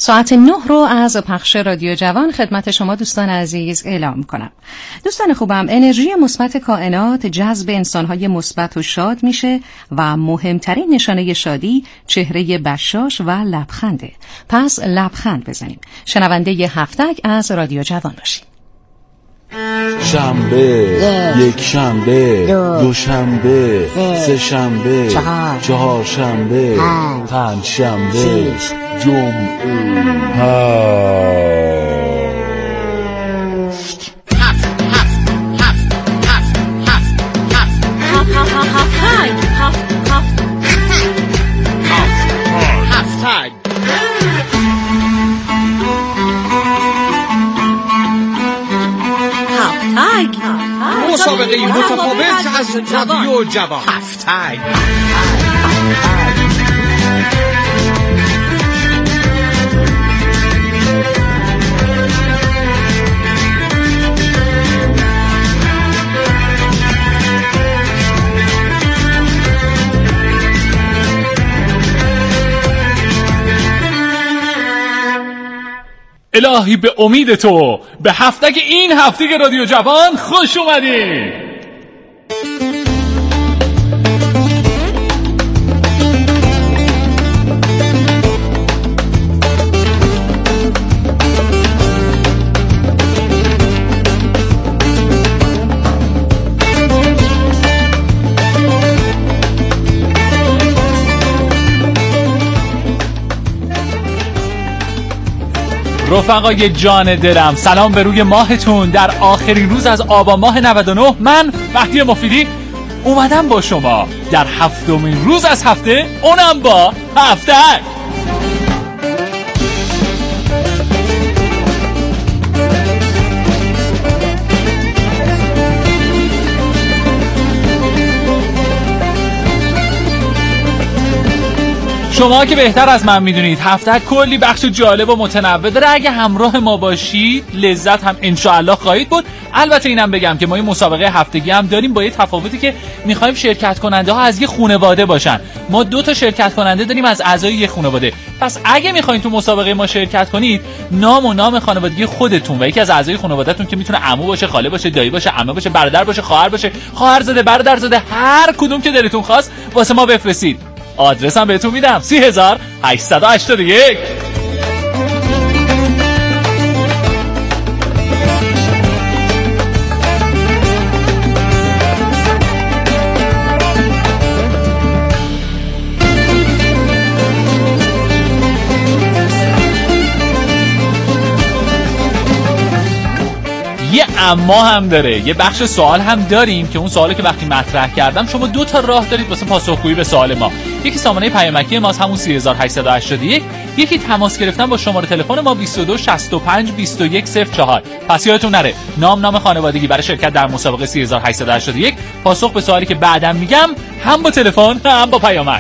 ساعت 9 رو از پخش رادیو جوان خدمت شما دوستان عزیز اعلام کنم. دوستان خوبم، انرژی مثبت کائنات جذب انسان‌های مثبت و شاد میشه و مهمترین نشانه شادی چهره بشاش و لبخنده. پس لبخند بزنیم. شنونده هفتک از رادیو جوان باشید. شنبه، یک شنبه، دو شنبه، سه شنبه، چهار شنبه، پنج شنبه، جمعه. مسابقه متفاوت از رادیو جوان. هفتگ. الهی به امید تو به هفتگ این هفته رادیو جوان خوش اومدین. رفقای جان دلم، سلام به روی ماهتون. در آخرین روز از آبان ماه 99 من مهدی مفیدی اومدم با شما در هفتمین روز از هفته، اونم با هفتگ. شما که بهتر از من میدونید هفته کلی بخش جالب و متنوع داره. اگه همراه ما باشید لذت هم انشاءالله خواهید بود. البته اینم بگم که ما این مسابقه هفتگی هم داریم با یه تفاوتی که میخوایم شرکت کننده ها از یه خانواده باشن. ما 2 شرکت کننده داریم از اعضای یه خانواده. پس اگه میخواین تو مسابقه ما شرکت کنید، نام خانوادگی خودتون و یکی از اعضای خانواده‌تون که میتونه عمو باشه، خاله باشه، دایی باشه، عمه باشه، برادر باشه، خواهر باشه، خواهرزاده، برادرزاده، هر کدوم که دلتون خواست واسه ما بفرستید. آدرسم بهتون میدم: 30881. یه اما هم داره، یه بخش سوال هم داریم که اون سوالی که وقتی مطرح کردم شما 2 راه دارید واسه پاسخگویی به سوال ما. یکی سامانه پیامکی ماست همون 30881، یکی تماس گرفتن با شماره تلفن ما 22 65 21 04. پس یادتون نره نام خانوادگی برای شرکت در مسابقه 30881. پاسخ به سوالی که بعدم میگم هم با تلفن هم با پیامک.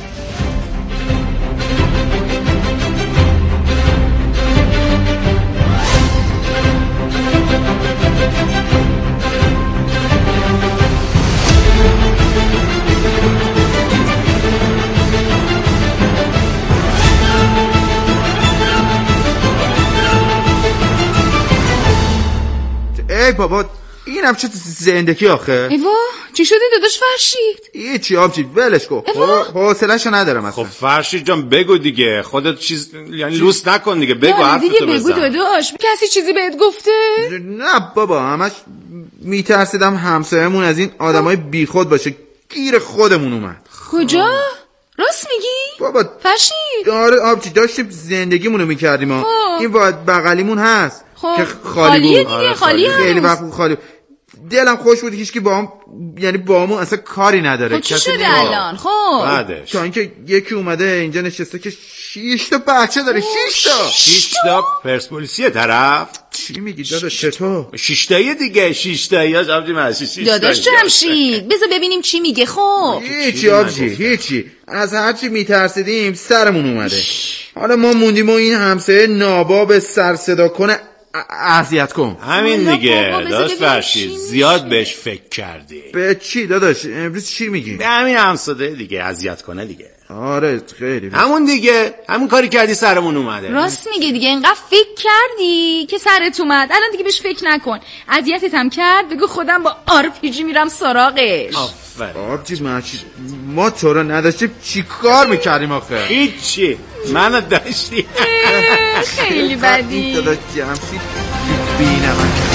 ای بابا اینم چه زندگی آخه؟ ایوا چی شده داداش فرشید؟ هیچی آبجی ولش کن. حوصله‌شو ندارم اصلا. خب فرشید جان بگو دیگه، خودت چیز یعنی لوس نکن دیگه، بگو حرفتو بزن. بگو داداش، کسی چیزی بهت گفته؟ نه بابا، همش میترسیدم همسایه‌مون از این آدمای بیخود باشه، گیر خودمون اومد. کجا؟ راست میگی؟ بابا فرشید آره آبجی داشتیم زندگیمونو میکردیم این واد بغلیمون هست که خالیه دیگه. خالی هست خیلی وقت خالی. دلم خوش بود هیچ کی با همون اصلا کاری نداره. خب چی شده الان؟ خب بعدش تا اینکه یکی اومده اینجا نشسته که 6 تا بچه داره. 6 تا پرسپولیسی طرف. چی میگی داداش؟ چطور 6 تایی دیگه؟ 6 تایی آبجی ماشی داداش جمشید بذار ببینیم چی میگه. خب هیچی آبجی هیچی، از هرچی میترسیدیم سرمون اومده. حالا ما موندیم و این همسایه ناباب سر صدا کنه اذیت کن. همین دیگه بابا، بذار داداش ببینیم فرشید چی زیاد میشه. بهش فکر کردی. به چی داداش امروز چی میگی؟ به همین همساده دیگه اذیت کنه دیگه. آره خیلی همون دیگه همون کاری کردی سرمون اومده. راست میگه دیگه، اینقدر فکر کردی که سرت اومد. الان دیگه بهش فکر نکن. اذیتت هم کرد، بگو خودم با RPG میرم سراغش. آبجی مچی ما تو رو نداشتیم چی کار میکردیم آخه؟ هیچی منو داشتی. خیلی بدی. داداش جمشید بینمک.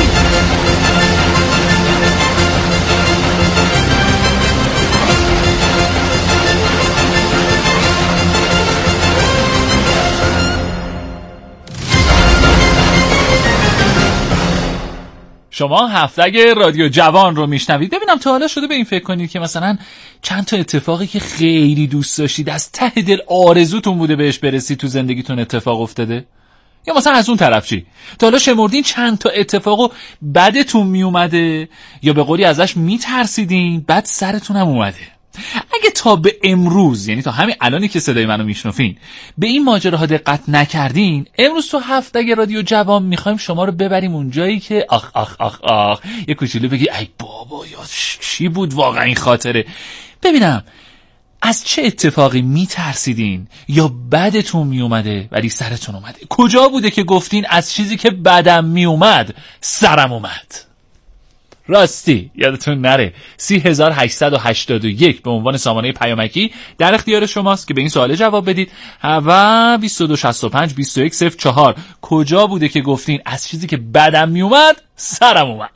شما هفتگ رادیو جوان رو میشنوید. ببینم تا حالا شده به این فکر کنید که مثلا چند تا اتفاقی که خیلی دوست داشتید از ته دل آرزوتون بوده بهش برسید تو زندگیتون اتفاق افتاده؟ یا مثلا از اون طرف چی؟ تا حالا شمردین چند تا اتفاقو بدتون میومده یا به قولی ازش میترسیدین بعد سرتون هم اومده؟ اگه تا به امروز، یعنی تا همین الانی که صدای منو میشنفین، به این ماجراها دقت نکردین، امروز تو هفتگ رادیو جوان میخوایم شما رو ببریم اونجایی که آخ یه کوچولو بگی ای بابا یا چی بود واقعا این خاطره. ببینم از چه اتفاقی میترسیدین یا بدتون میومده ولی سرتون اومده؟ کجا بوده که گفتین از چیزی که بدم میومد سرم اومد؟ راستی یادتون نره 3881 به عنوان سامانه پیامکی در اختیار شماست که به این سوال جواب بدید و 2265 2104 کجا بوده که گفتین از چیزی که بدم میومد سرم اومد؟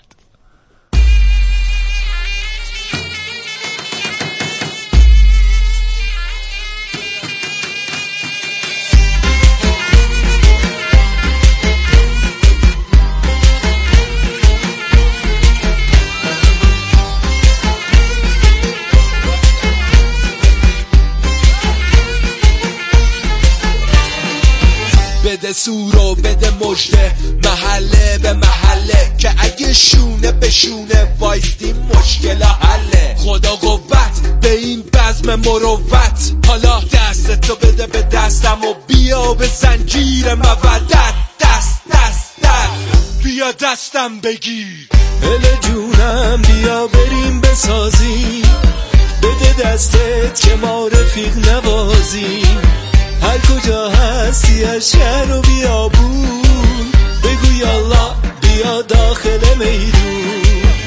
بده سورو بده مجده محله به محله که اگه شونه به شونه وایستیم مشکل حله. خدا قوت به این بزم مروت، حالا دستتو بده به دستم و بیا به زنجیر مودت. دست بیا دستم بگیر. هله جونم بیا بریم بسازیم، بده دستت که ما رفیق نوازیم. هر کجا هستی از شهر و بیابون، بگو یالا بیا داخل میدون.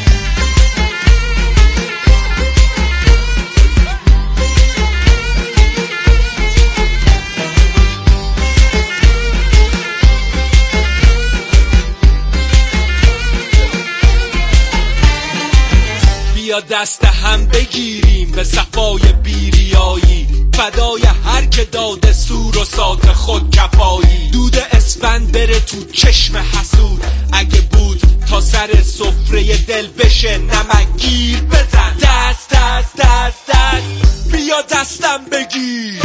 بیا دست هم بگیریم به صفای بیریایی، فدای هر که داده سور و سات خود کفایی. دود اسفند بره تو چشم حسود، اگه بود تا سر سفره دل بشه نمکگیر بزن. دست بیا دستم بگیر.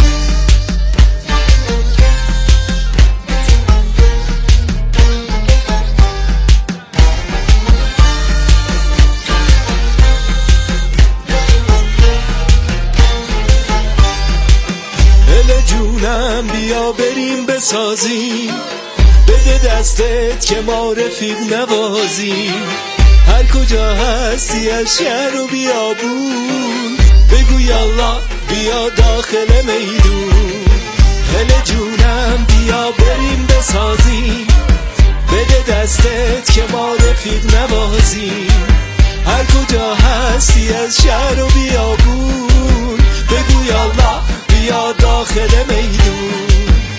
جونم بیا بریم بسازیم، بده دستت که ما رفیق نوازیم. هر کجا هستی از شهر و بیابون، بگو یالا بیا داخل میدون. هله جونم بیا بریم بسازیم، بده دستت که ما رفیق نوازیم. هر کجا هستی از شهر و بیابون، بگو یالا بیا داخل میدون.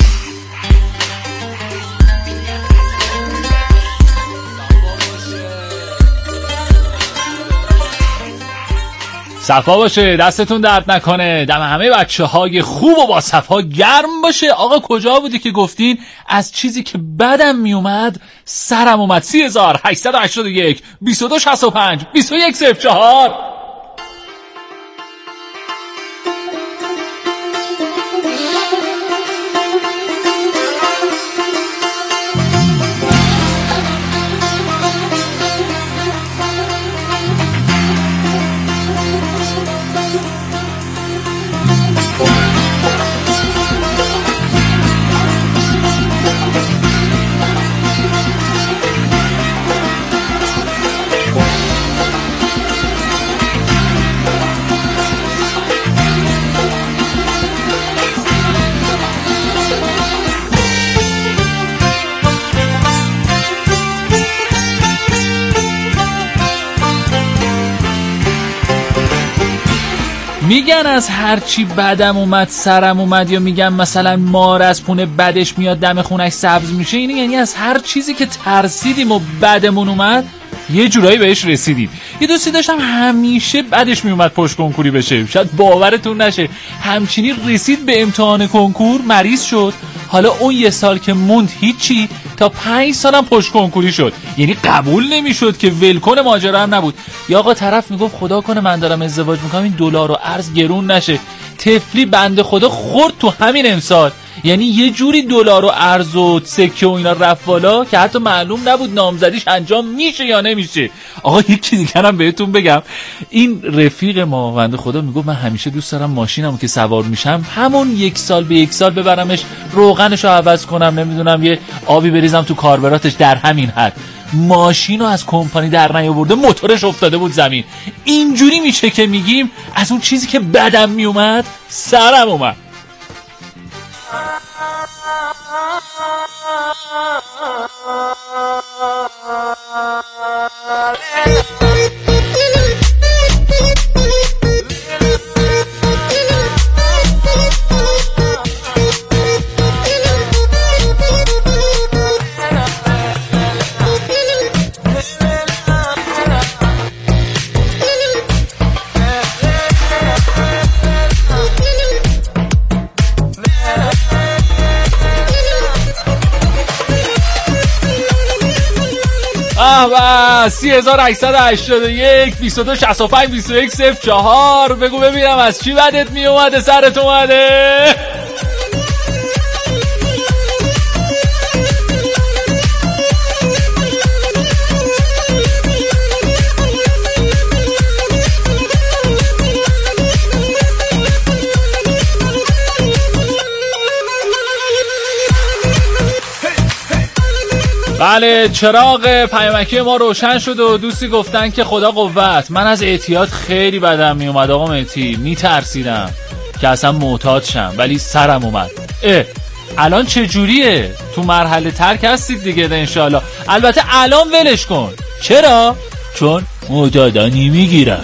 صفا باشه، دستتون درد نکنه، دم همه بچه‌های خوب و با صفا گرم باشه. آقا کجا بودی که گفتین از چیزی که بدم میومد سرم اومد؟ 3881 2265 2104. میگن از هرچی بدم اومد سرم اومد، یا میگن مثلا مار از پونه بدش میاد دم خونش سبز میشه. اینه یعنی از هر چیزی که ترسیدیم و بدمون اومد یه جورایی بهش رسیدیم. یه دوستی داشتم همیشه بعدش میومد پشت کنکوری بشه، شاید باورتون نشه، همچینی رسید به امتحان کنکور مریض شد. حالا اون یه سال که موند هیچی، تا 5 سالم پشت کنکوری شد. یعنی قبول نمیشد که ولکن ماجرا هم نبود. یا آقا طرف میگفت خدا کنه من دارم ازدواج میکنم این دلار و ارز گرون نشه، تفلی بنده خدا خورد تو همین امسال. یعنی یه جوری دلار و ارز و سکه و اینا رفت بالا که حتی معلوم نبود نامزدیش انجام میشه یا نمیشه. آقا یکی دیگه هم بهتون بگم، این رفیق ما بنده خدا میگفت من همیشه دوست دارم ماشینمو که سوار میشم همون 1 سال به 1 سال ببرمش روغنشو عوض کنم، نمیدونم یه آبی بریزم تو کاربراتش، در همین حد. ماشینو از کمپانی در نیاورده، موتورش افتاده بود زمین. اینجوری میشه که میگیم از اون چیزی که بدم میومد سرم اومد. و 3881 22 65 21 04. بگو ببینم از چی بدت می اومده سرت اومده؟ بله، چراغ پیامکی ما روشن شد و دوستی گفتن که خدا قوت، من از اعتیاد خیلی بدم می اومد آقا مهدی، می ترسیدم که اصلا معتاد شم ولی سرم اومد. الان چه جوریه؟ تو مرحله ترک هستید دیگه انشالله. البته الان ولش کن. چرا؟ چون معتادانی میگیرن.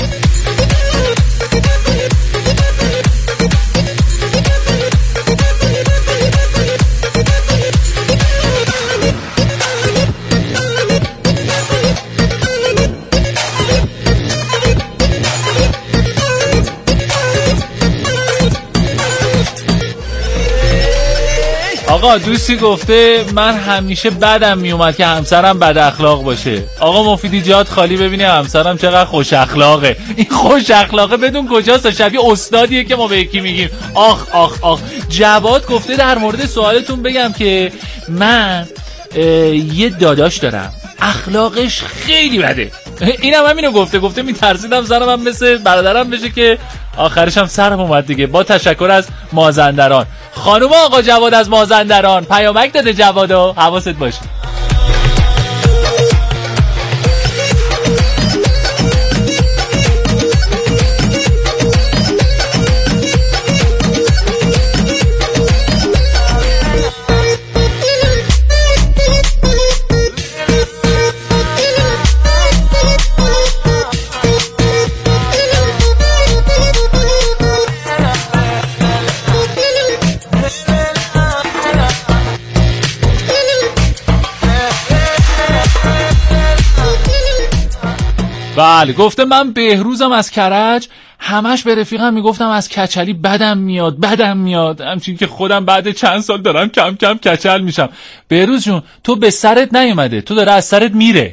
آقا دوستی گفته من همیشه بدم میومد که همسرم بد اخلاق باشه. آقا مفیدی جات خالی، ببینی همسرم چقدر خوش اخلاقه. این خوش اخلاقه بدون کجاست؟ شبیه استادیه که ما به یکی میگیم آخ آخ آخ. جواد گفته در مورد سوالتون بگم که من یه داداش دارم اخلاقش خیلی بده. اینم همینو گفته میترسیدم سرم هم مثل برادرم بشه که آخرش هم سرم اومد دیگه. با تشکر از مازندران. خانوم آقا جواد از مازندران پیامک داده جوادو، حواست باشه. بله، گفته من بهروزم از کرج، همش به رفیقم میگفتم از کچلی بدم میاد، همچین که خودم بعد چند سال دارم کم کم کچل میشم. بهروز جون تو به سرت نیومده، تو داره از سرت میره.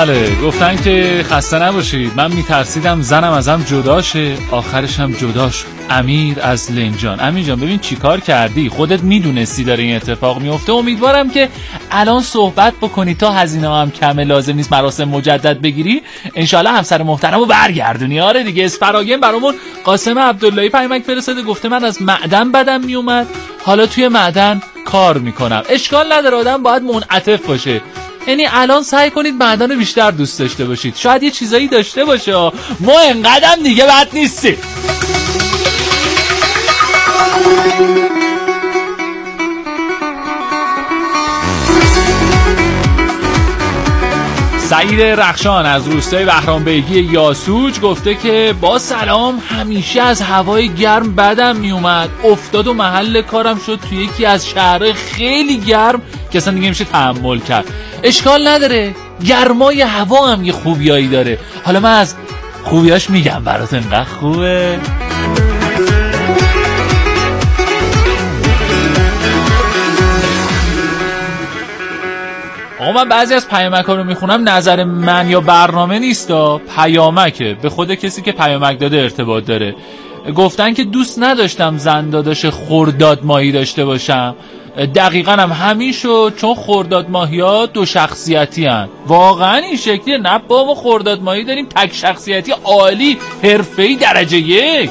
بله گفتن که خسته نباشید، من میترسیدم زنم ازم جدا شه، آخرش هم جدا شد. امیر از لنجان. امیر جان ببین چی کار کردی، خودت میدونستی داره این اتفاق میفته. امیدوارم که الان صحبت بکنی تا هزینه هم کمه، لازم نیست مراسم مجدد بگیری، انشالله همسر محترمو برگردونی. آره دیگه اسپراگم برامون قاسم عبداللهی پیامک فرستاده، گفته من از معدن بدم میومد، حالا توی معدن کار میکنم. اشکال نداره، آدم باید منعطف باشه. یعنی الان سعی کنید معدن رو بیشتر دوست داشته باشید، شاید یه چیزایی داشته باشه، ما انقدرم دیگه بد نیستیم. سعید رخشان از روستای بهرام بیگی یاسوج گفته که با سلام، همیشه از هوای گرم بدم میومد، افتاد و محل کارم شد توی یکی از شهرهای خیلی گرم که اصلا دیگه میشه تحمل کرد. اشکال نداره، گرمای هوا هم یه خوبیایی داره، حالا من از خوبیاش میگم برات، انقدر خوبه. آقا من بعضی از پیامک‌ها رو میخونم، نظر من یا برنامه نیستا، پیامکه، به خود کسی که پیامک داده ارتباط داره. گفتن که دوست نداشتم زن داداش خرداد ماهی داشته باشم، دقیقاً هم همین شد، چون خرداد ماهی‌ها دو شخصیتی هن. واقعاً این شکلیه؟ نه بابا، خرداد ماهی داریم تک شخصیتی، عالی، حرفه‌ای، درجه 1.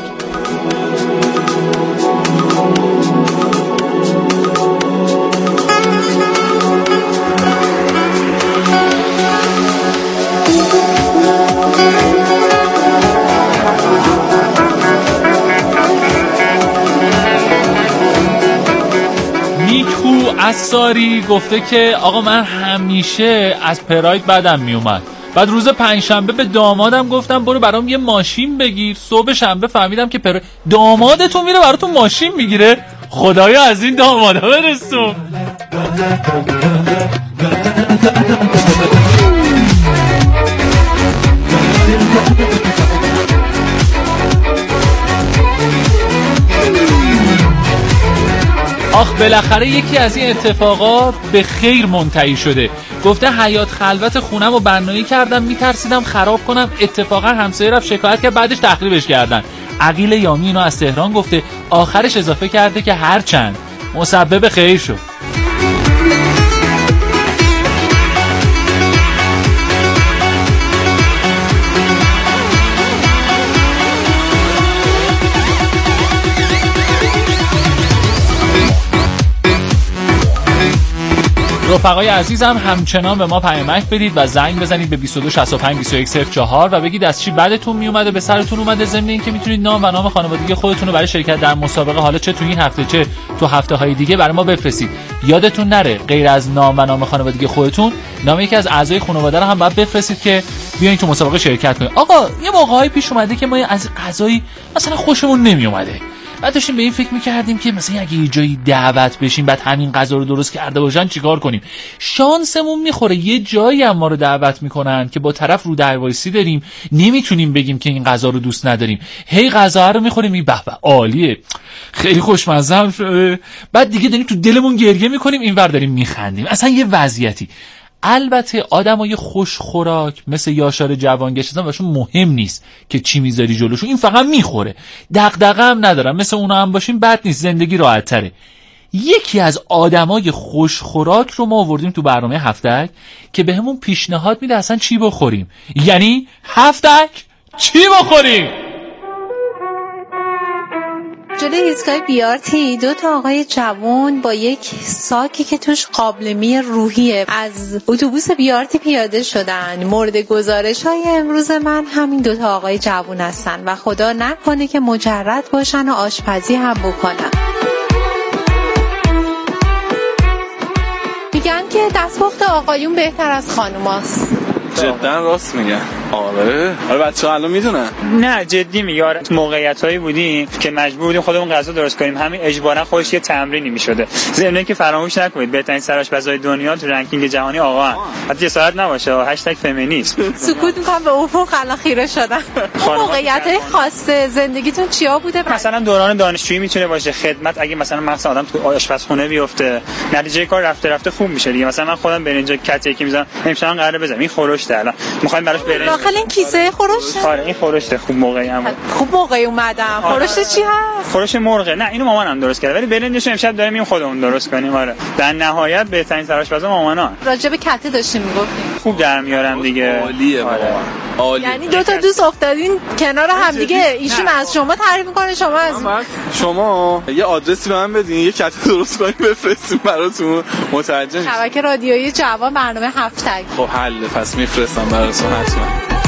اساری گفته که آقا من همیشه از پراید بدم میومد، بعد روز پنجشنبه به دامادم گفتم برو برام یه ماشین بگیر، صبح شنبه فهمیدم که دامادتون میره براتون ماشین میگیره. خدایا از این دامادا برسون. آخ بالاخره یکی از این اتفاقات به خیر منتهی شده. گفته حیات خلوت خونم رو بنایی کردم، میترسیدم خراب کنم، اتفاقا همسایه رفت شکایت کرد، بعدش تخریبش کردن. عقیل یامی اینو از تهران گفته، آخرش اضافه کرده که هرچند مسبب خیر شد. رفقای عزیزم همچنان به ما پیامک بدید و زنگ بزنید به 22652104 و بگید از چی بدتون میومده، به سرتون اومده، ضمن این که میتونید نام و نام خانوادگی خودتون رو برای شرکت در مسابقه، حالا چه تو این هفته چه تو هفته‌های دیگه، برای ما بفرستید. یادتون نره غیر از نام و نام خانوادگی خودتون، نام یکی از اعضای خانواده رو هم باید بفرستید که بیاین تو مسابقه شرکت کنید. آقا یه موقعی پیش اومده که ما از غذایی مثلا خوشمون نمیومده، بعد داشتیم به این فکر میکردیم که مثلا اگه یه جایی دعوت بشیم بعد همین غذا رو درست کرده باشن چیکار کنیم. شانسمون میخوره یه جایی هم ما رو دعوت میکنن که با طرف رو دروایسی داریم، نمیتونیم بگیم که این غذا رو دوست نداریم، هی غذا رو میخوریم، به به عالیه، خیلی خوشمزه هم شده، بعد دیگه داریم تو دلمون گریه میکنیم، اینور داریم میخندیم، اصلا یه وضعیتی. البته آدمای خوش خوراک مثل یاشار جوانگشت اصلا براشون مهم نیست که چی میذاری جلوشون، این فقط میخوره، دغدغه هم ندارم، مثل اونا هم باشیم بد نیست، زندگی راحت تره. یکی از آدمای خوش خوراک رو ما آوردیم تو برنامه هفتک که بهمون پیشنهاد میده اصلا چی بخوریم، یعنی هفتک چی بخوریم. جلوی ایستگاه بیارتی دو تا آقای جوان با یک ساکی که توش قابلمه روحیه از اتوبوس بیارتی پیاده شدن. مورد گزارش‌های امروز من همین دو تا آقای جوان هستن و خدا نکنه که مجرد باشن و آشپزی هم بکنن. میگن که دستپخت آقایون بهتر از خانوماست. جدا راست میگن. آره بچه‌ها الان میدونن. نه جدی میگم، موقعیتایی بودیم که مجبور بودیم خودمون غذا درست کنیم، همین اجبارا خودش یه تمرینی میشده. ضمن که فراموش نکنید بهترین سرآشپزای دنیا تو رنکینگ جهانی آقا هم. حتی جسارت نباشه #فمینیسم. سکوت میکنم به افق الان خیره شدم. موقعیتای خاص زندگیتون چیا بوده؟ مثلا دوران دانشجویی میتونه باشه، خدمت، اگه مثلا آدم تو آشپزخونه بیفته نتیجه کار رفته خوب میشه دیگه. مثلا من خودم برنج کته که میذارم امشب قراره بزنم این خورشته، الان میخوایم براش برنج داخل این کیسه خورشته. آره این خورشته خوب موقعی خوب موقعی اومدم. خورشته چی هست؟ خورش مرغه. نه اینو مامانم درست کرده ولی برنجش امشب داریم این خودمون درست کنیم. آره در نهایت بهترین سرآشپزا مامانان. راجع به کته داشتیم میگفتیم خوب در میارن دیگه. عالیه عالی. یعنی دو تا دوست افتادین کنار هم دیگه، ایشون از شما تعریف میکنه، شما از شما یه آدرسی به من بدین یه کته درست کنیم بفرستیم براتون. متوجه میشید؟ شبکه رادیویی جوان برنامه 7 تگ. خب حله، پس میفرستم براتون حتما.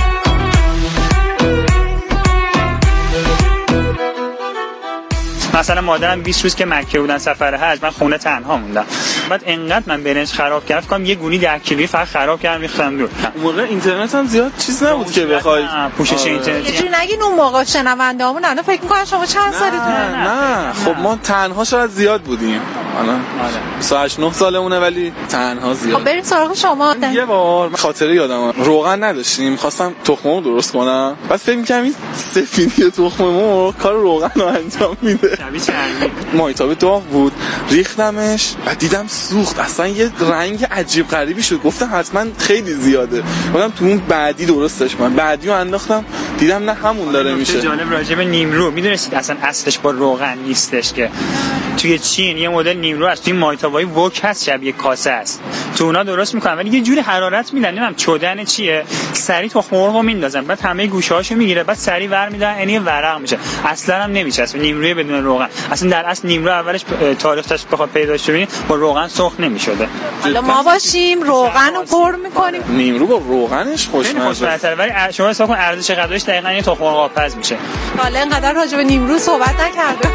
مثلا مادرم 20 روز که مکه بودن سفر حج، من خونه تنها موندم. بعد انقدر من برنج خراب کردم، فکر کنم یه گونی 10 کیلویی فقط خراب کردم ریختم دور. اون موقع اینترنت هم زیاد چیز نبود که بخوای پوشش اینترنتی. یه جوری نگین اون موقع شنوندهامون الان فکر می‌کنن شما چند سالتونه. نه خب ما تنها شاید زیاد بودیم. الان 28-9 سالمونه ولی تنها زیاد. خب بریم سراغ شما. یه بار خاطره یادمه روغن نداشتیم، خواستم تخم مرغ درست کنم. بعد فکر می‌کردم این سفیدی تخم مرغ کار روغن رو انجام میده. مایتابه داغ بود، ریختمش و دیدم سوخت، اصلا یه رنگ عجیب غریبی شد. گفتم حتما خیلی زیاده. گفتم تو اون بعدی درستش کنم. بعدیو انداختم دیدم نه همون داره میشه. جالب راجع به نیمرو میدونستید اصلا اصلش با روغن نیستش، که توی چین یه مدل نیمرو هست، توی مایتابه‌ای وک هست، شبیه کاسه است، تو اونا درست میکنن ولی یه جوری حرارت میدن، نمیدونم چدن چیه، سری تخم مرغو میندازن، بعد همه گوشه‌هاشو میگیره، بعد سری ور میدن، یعنی ورق میشه، اصلا هم نمیچسبه. نیمروی بدون روغن اصلا در اصل نیمرو اولش تاریخش بخواد پیدا شه با روغن سرخ نمیشده. حالا ما باشیم روغن رو پر میکنیم، نیمرو با روغنش خوشمزه است، ولی شما حساب کن ارزش غذایش دقیقاً یه تخم مرغ آبپز میشه. حالا اینقدر راجع به نیمرو صحبت نکرده.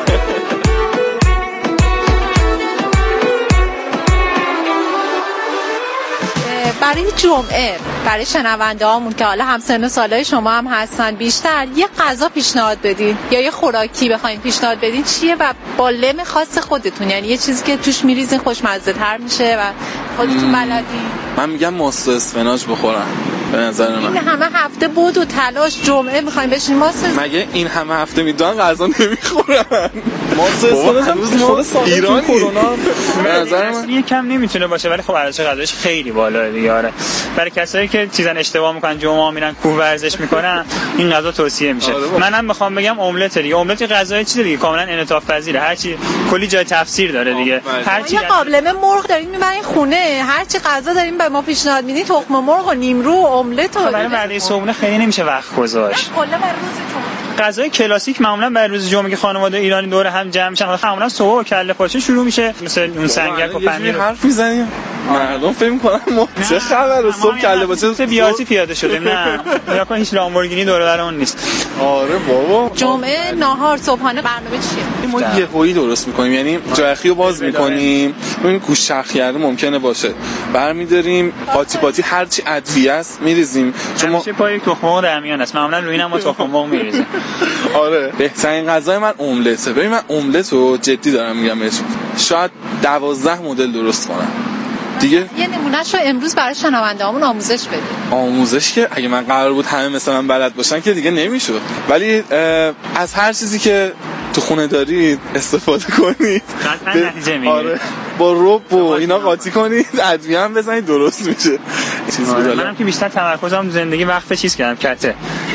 برای جمعه برای شنونده هامون که حالا همسن و سالای شما هم هستن بیشتر، یه غذا پیشنهاد بدین یا یه خوراکی بخواین پیشنهاد بدین چیه و با لم خاص خودتون، یعنی یه چیزی که توش میریزین خوشمزه تر میشه و خودتون بلدین. من میگم ماست اسفناج بخورم. به نظر من این همه هفته بود و تلاش جمعه میخوایم بشین ماست مگه این همه هفته میدونن غذا نمیخورن؟ ماست اسفناج ایرانی کرونا به نظر من یکم نمیتونه باشه ولی خب ارزش غذایش خیلی بالاه دیگه. آره برای کسایی که چیزن اشتباه میکنن جمعه میرن کوه ورزش میکنن این غذا توصیه میشه. منم میخوام بگم املت دیگه، املت غذای چیز دیگه کاملا انعطاف پذیره، هر چی کلی جای تفسیر داره دیگه. هر چی قابلمه مرغ دارین میبرین خونه، هر چی غذا دارین به ما پیشنهاد میدین، تخم مرغ و نیمرو و املت و برای وعده صبحونه خیلی نمیشه وقت گذاشت. کلا برای روز جمعه غذای کلاسیک معمولا برای روز جمعه که خانواده ایرانی دور هم جمع میشن معمولا صبح و کله پاچه شروع میشه، مثل اون سنگک و پنیر. حرف میزنیم مردم فکر می‌کنن ما چه خبره صبح کله پاچه بیاتی پیاده شدیم. نه یا کن هیچ لامبورگینی دور بر اون نیست. آره بابا جمعه ناهار صبحانه برنامه چیه؟ ما یهویی درست می‌کنیم، یعنی جاخیو باز می‌کنیم، ببین گوشت شخ کرده ممکنه باشه، برمی‌داریم قاطی پاتی هر چی ادویه است می‌ریزیم، چون ما پای تخم مرغ در میان است، معمولا روی اینم ما تخم مرغ می‌ریزیم. آره بهترین غذای من املته. ببین من املت رو جدی دارم میگم بهتون، شاید 12 مدل درست کنم دیگه. یه نمونهشو امروز برای شنوندهامون آموزش بده. آموزش که اگه من قرار بود همه مثل من بلد باشن که دیگه نمیشد، ولی از هر چیزی که تو خونه دارید استفاده کنید. آره با رب و اینا قاطی کنید، ادویه هم بزنید درست میشه. چیز بود. منم که بیشتر تمرکزم زندگی وقت چیز کردم کته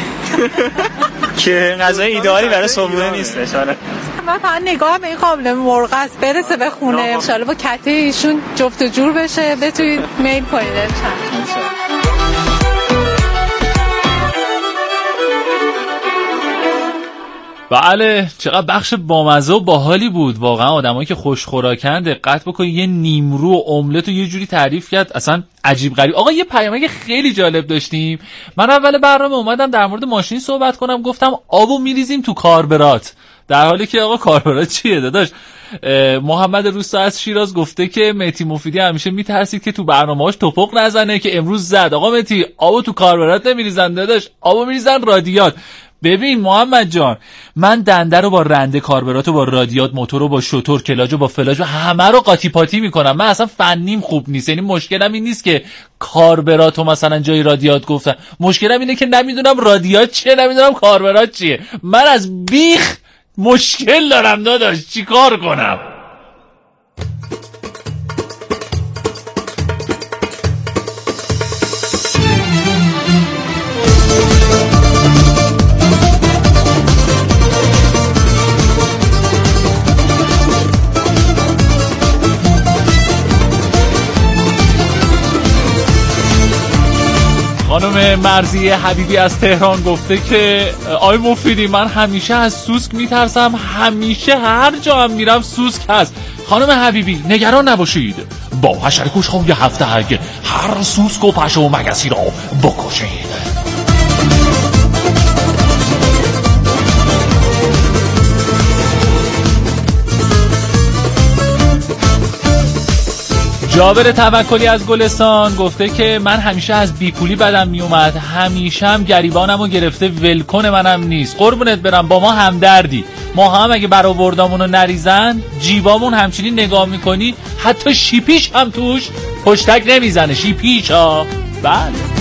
که غذای ایدئالی برای صبحونه نیستش. آره من فقط نگاه به این قابلمه مرغ است برسه به خونه ان شاء الله با کته ایشون جفت و جور بشه، بتونید میل کنید بله چقدر بخش بامزه و باحالی بود واقعا. آدمایی که خوش خوراکن دقت بکنید یه نیمرو و املت رو یه جوری تعریف کرد اصلا عجیب غریب. آقا یه پیامک خیلی جالب داشتیم. من اول برنامه اومدم در مورد ماشین صحبت کنم، گفتم آبو میریزیم تو کاربرات، در حالی که آقا کاربرات چیه داداش؟ محمد روستا از شیراز گفته که مهدی مفیدی همیشه میترسید که تو برنامه‌هاش توپق نزنه که امروز زد. آقا مهدی آبو تو کاربرات نمیریزن داداش، آبو میریزن رادیات. ببین محمد جان، من دنده رو با رنده، کاربراتو با رادیات، موتور رو با شوتور، کلاجو با فلاج، همه رو قاطی پاتی میکنم. من اصلا فنیم خوب نیست، یعنی مشکلم این نیست که کاربراتو مثلا جای رادیات گفتم، مشکلم اینه که نمیدونم رادیات چیه، نمیدونم کاربرات چیه. من از بیخ مشکل دارم داداش، چی کار کنم؟ خانم مرضیه حبیبی از تهران گفته که آی مفیدی من همیشه از سوسک میترسم، همیشه هر جا هم میرم سوسک هست. خانم حبیبی نگران نباشید، با حشره کش‌های هفتگ هر سوسک و پشه و مگسی را بکشید. جابر توکلی از گلستان گفته که من همیشه از بیپولی بدم میومد، همیشه هم گریبانمو گرفته، ولکن منم نیست. قربونت برم، با ما همدردی. ما هم اگه برآوردامونو نریزن جیبامون همچنین نگاه میکنی، حتی شیپیش هم توش پشتک نمیزنه. شیپیش ها بله.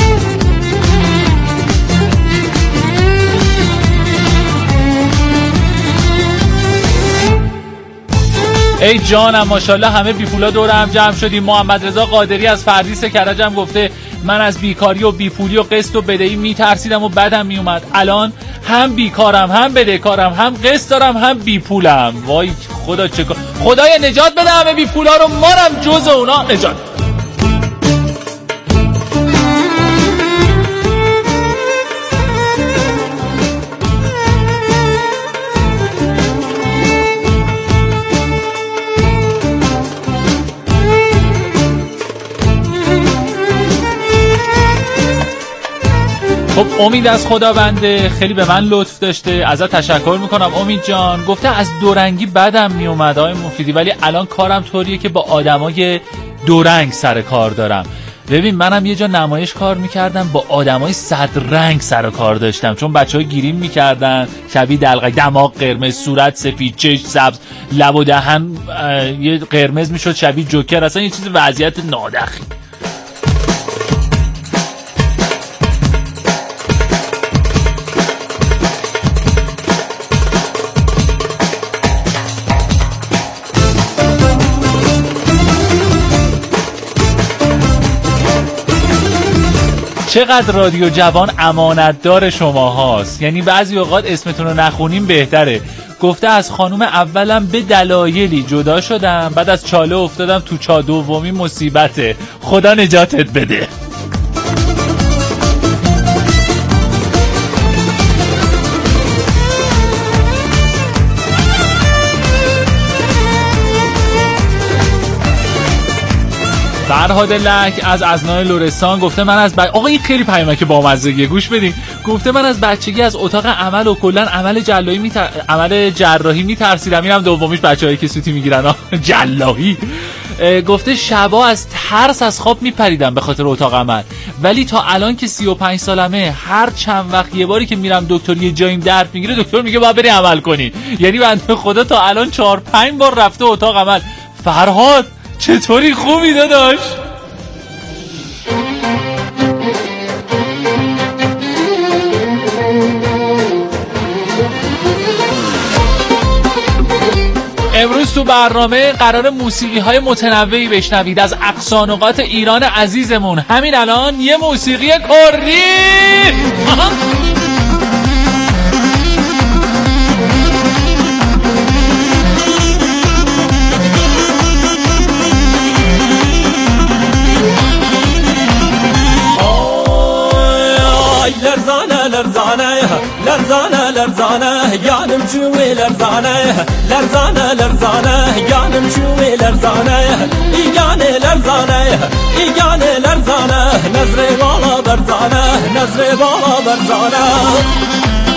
ای جانم ماشاءالله همه بیپولا دور هم جمع شدیم. محمد رضا قادری از فردیس کرجم گفته من از بیکاری و بیپولی و قسط و بدهی میترسیدم و بدم میومد، الان هم بیکارم هم بدهکارم هم قسط دارم هم بیپولم. وای خدا چه کار، خدای نجات بده همه بیپولا رو، مارم جز اونا نجات. خب امید از خداونده خیلی به من لطف داشته، ازت تشکر میکنم امید جان. گفته از دورنگی بدم میومد آقای مفیدی، ولی الان کارم طوریه که با آدمای دورنگ سر کار دارم. ببین منم یه جا نمایش کار میکردم، با آدمای صد رنگ سر کار داشتم، چون بچه‌ها گیریم میکردن شبیه دلقک، دماغ قرمز، صورت سفید، چشم سبز، لب و دهن یه قرمز میشد شبیه جوکر، اصلا یه چیز وضعیت نادخی. چقدر رادیو جوان امانتدار شما هاست، یعنی بعضی اوقات اسمتون رو نخونیم بهتره. گفته از خانوم اولم به دلایلی جدا شدم، بعد از چاله افتادم تو چا، دومی مصیبته، خدا نجاتت بده. فرهاد لک از ازنای لرستان گفته من از آقا این خیلی پیامک بامزگیه، گوش بدین. گفته من از بچگی از اتاق عمل و کلا عمل جراحی میترسیدم. اینم دومیش بچه‌هایی که سوتی میگیرن جلاحی. گفته شبا از ترس از خواب میپریدم به خاطر اتاق عمل، ولی تا الان که 35 سالمه هر چند وقت یه باری که میرم دکتر یه جاییم درد میگیره، دکتر میگه باید بری عمل کنی. یعنی بنده خدا تا الان 4-5 بار رفته اتاق عمل. فرهاد چطوری، خوبی داداش؟ امروز تو برنامه قرار موسیقی های متنوعی بشنوید از اقصانقاط ایران عزیزمون. همین الان یه موسیقی کردی لرزانه لرزانه لرزانه لرزانه لرزانه جانم شوی لرزانه لرزانه لرزانه جانم شوی لرزانه ایگانه لرزانه ایگانه لرزانه نظر بالا برزانه نظر بالا برزانه